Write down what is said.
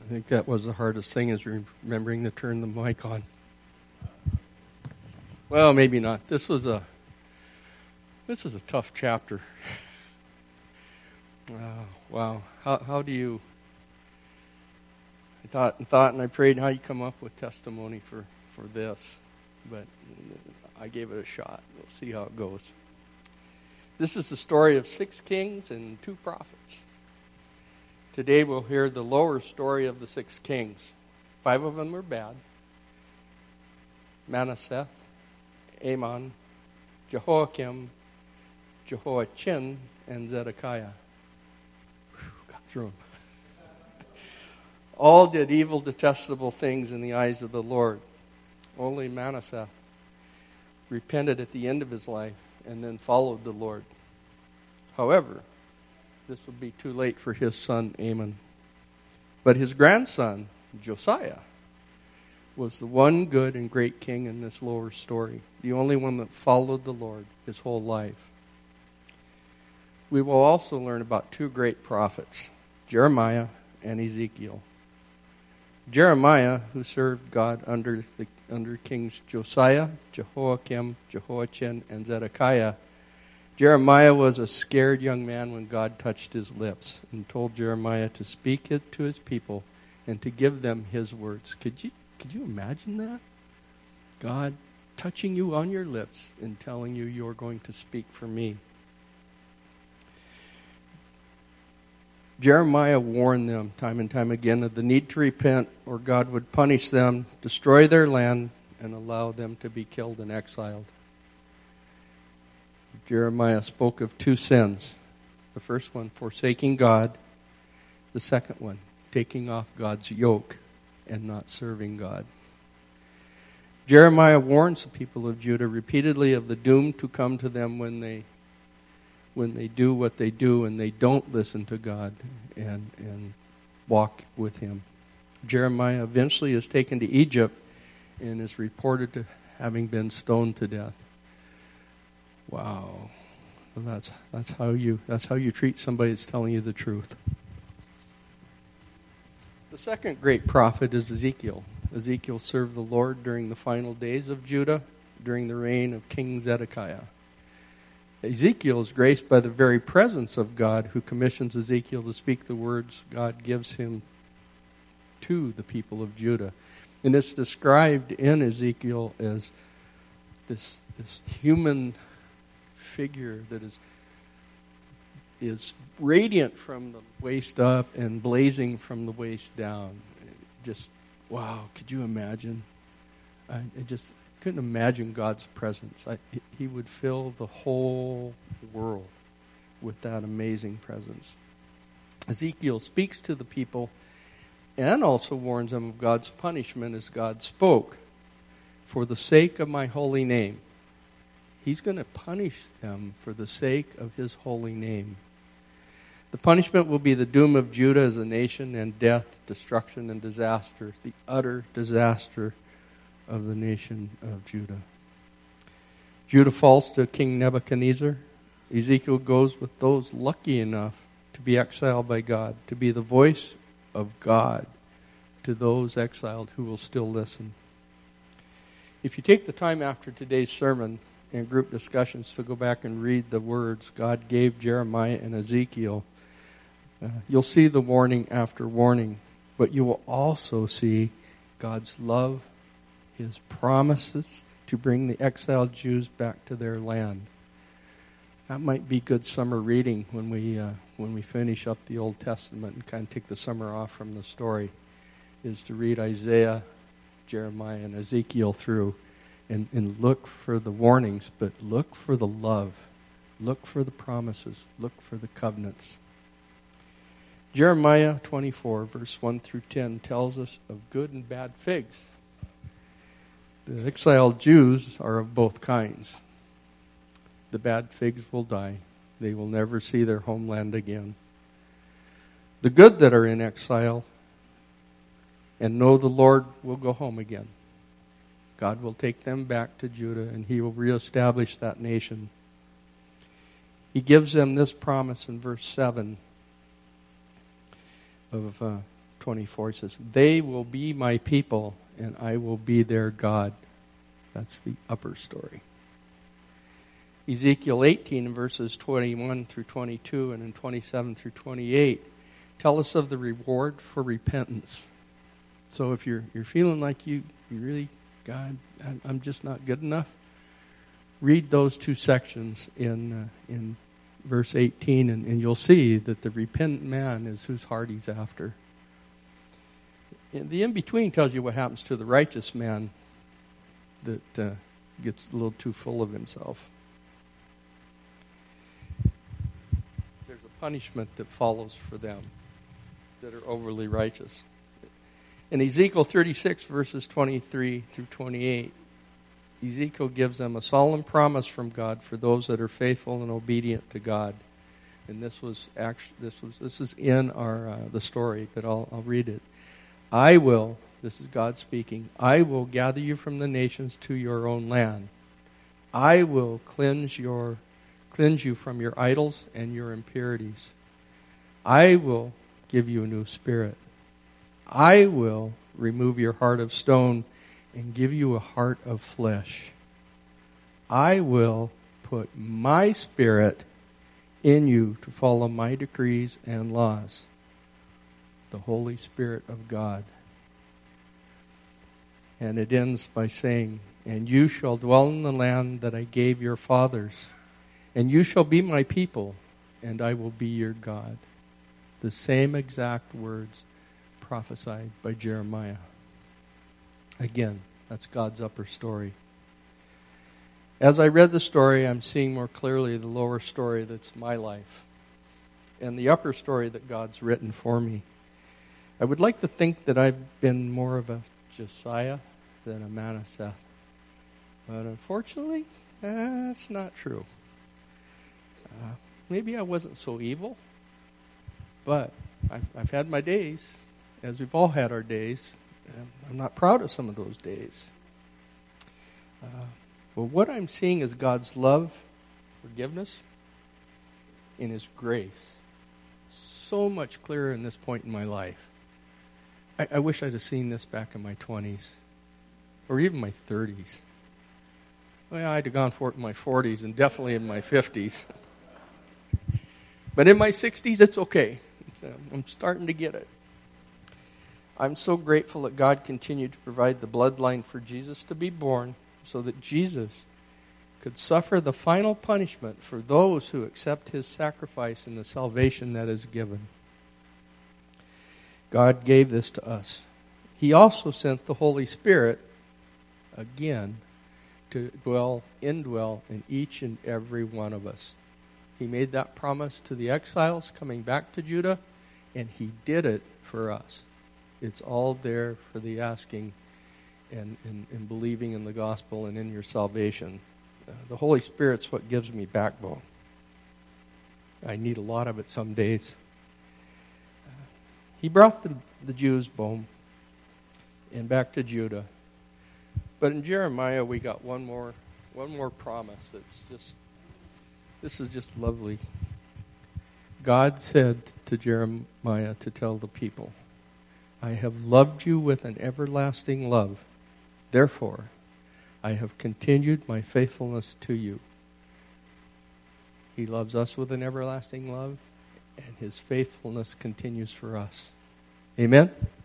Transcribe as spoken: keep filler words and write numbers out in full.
I think that was the hardest thing, is remembering to turn the mic on. Well, maybe not. This was a this is a tough chapter. Uh, wow. How how do you? I thought and thought and I prayed how you come up with testimony for, for this, but I gave it a shot. We'll see how it goes. This is the story of six kings and two prophets. Today we'll hear the lower story of the six kings. Five of them were bad. Manasseh, Amon, Jehoiakim, Jehoiachin, and Zedekiah. Whew, got through them. All did evil, detestable things in the eyes of the Lord. Only Manasseh repented at the end of his life and then followed the Lord. However, this would be too late for his son Amon. But his grandson, Josiah, was the one good and great king in this lower story, the only one that followed the Lord his whole life. We will also learn about two great prophets, Jeremiah and Ezekiel. Jeremiah, who served God under the under Kings Josiah, Jehoiakim, Jehoiachin, and Zedekiah. Jeremiah was a scared young man when God touched his lips and told Jeremiah to speak it to his people and to give them his words. Could you could you imagine that? God touching you on your lips and telling you you're going to speak for me. Jeremiah warned them time and time again of the need to repent, or God would punish them, destroy their land, and allow them to be killed and exiled. Jeremiah spoke of two sins. The first one, forsaking God. The second one, taking off God's yoke and not serving God. Jeremiah warns the people of Judah repeatedly of the doom to come to them when they when they do what they do and they don't listen to God and, and walk with Him. Jeremiah eventually is taken to Egypt and is reported to having been stoned to death. Wow. Well, that's that's how you that's how you treat somebody that's telling you the truth. The second great prophet is Ezekiel. Ezekiel served the Lord during the final days of Judah, during the reign of King Zedekiah. Ezekiel is graced by the very presence of God, who commissions Ezekiel to speak the words God gives him to the people of Judah. And it's described in Ezekiel as this, this human figure that is, is radiant from the waist up and blazing from the waist down. Just, wow, could you imagine? I, I just... couldn't imagine God's presence. I, he would fill the whole world with that amazing presence. Ezekiel speaks to the people and also warns them of God's punishment as God spoke. For the sake of my holy name. He's going to punish them for the sake of His holy name. The punishment will be the doom of Judah as a nation, and death, destruction, and disaster. The utter disaster of the nation of Judah. Judah falls to King Nebuchadnezzar. Ezekiel goes with those lucky enough to be exiled by God, to be the voice of God to those exiled who will still listen. If you take the time after today's sermon and group discussions to go back and read the words God gave Jeremiah and Ezekiel, uh, you'll see the warning after warning, but you will also see God's love, His promises to bring the exiled Jews back to their land. That might be good summer reading when we uh, when we finish up the Old Testament and kind of take the summer off from the story, is to read Isaiah, Jeremiah, and Ezekiel through and, and look for the warnings, but look for the love. Look for the promises. Look for the covenants. Jeremiah twenty-four, verse one through ten, tells us of good and bad figs. The exiled Jews are of both kinds. The bad figs will die. They will never see their homeland again. The good that are in exile and know the Lord will go home again. God will take them back to Judah, and He will reestablish that nation. He gives them this promise in verse seven of uh, twenty-four, it says, they will be my people, and I will be their God. That's the upper story. Ezekiel eighteen, verses twenty-one through twenty-two, and in twenty-seven through twenty-eight, tell us of the reward for repentance. So if you're you're feeling like you, you really, God, I'm, I'm just not good enough, read those two sections in uh, in verse eighteen, and, and you'll see that the repentant man is whose heart he's after. And the in-between tells you what happens to the righteous man that uh, gets a little too full of himself. There's a punishment that follows for them that are overly righteous. In Ezekiel thirty-six, verses twenty-three through twenty-eight, Ezekiel gives them a solemn promise from God for those that are faithful and obedient to God. And this was actually this was this is in our uh, the story, but I'll I'll read it. I will, this is God speaking, I will gather you from the nations to your own land. I will cleanse your cleanse you from your idols and your impurities. I will give you a new spirit. I will remove your heart of stone and give you a heart of flesh. I will put my spirit in you to follow my decrees and laws. The Holy Spirit of God. And it ends by saying, and you shall dwell in the land that I gave your fathers, and you shall be my people, and I will be your God. The same exact words prophesied by Jeremiah. Again, that's God's upper story. As I read the story, I'm seeing more clearly the lower story that's my life, and the upper story that God's written for me. I would like to think that I've been more of a Josiah than a Manasseh. But unfortunately, that's not true. Uh, maybe I wasn't so evil, but I've, I've had my days, as we've all had our days. And I'm not proud of some of those days. Uh, but what I'm seeing is God's love, forgiveness, and His grace. So much clearer in this point in my life. I, I wish I'd have seen this back in my twenties, or even my thirties. Well, I'd have gone for it in my forties, and definitely in my fifties. But in my sixties, it's okay. I'm starting to get it. I'm so grateful that God continued to provide the bloodline for Jesus to be born, so that Jesus could suffer the final punishment for those who accept His sacrifice and the salvation that is given. God gave this to us. He also sent the Holy Spirit, again, to dwell, indwell in each and every one of us. He made that promise to the exiles coming back to Judah, and He did it for us. It's all there for the asking and, and, and believing in the gospel and in your salvation. Uh, the Holy Spirit's what gives me backbone. I need a lot of it some days. He brought the, the Jews home and back to Judah. But in Jeremiah, we got one more one more promise that's just, this is just lovely. God said to Jeremiah to tell the people, I have loved you with an everlasting love. Therefore, I have continued my faithfulness to you. He loves us with an everlasting love, and His faithfulness continues for us. Amen?